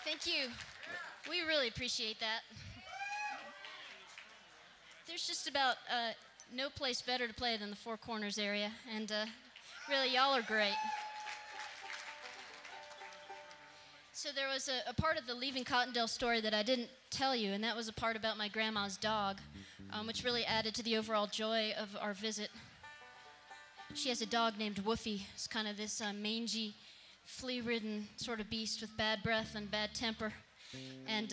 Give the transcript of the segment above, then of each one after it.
Thank you. We really appreciate that. There's just about no place better to play than the Four Corners area, and really, y'all are great. So there was a part of the Leaving Cottondale story that I didn't tell you, and that was a part about my grandma's dog, which really added to the overall joy of our visit. She has a dog named Woofy. It's kind of this mangy, flea-ridden sort of beast with bad breath and bad temper. And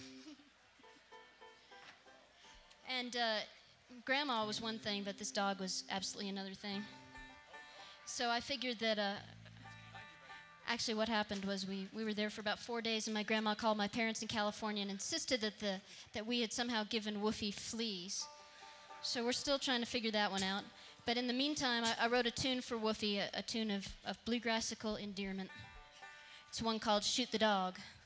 Grandma was one thing, but this dog was absolutely another thing. So I figured that actually what happened was we were there for about 4 days, and my grandma called my parents in California and insisted that we had somehow given Woofy fleas. So we're still trying to figure that one out. But in the meantime, I wrote a tune for Woofy, a tune of bluegrassical endearment. It's one called Shoot the Dog.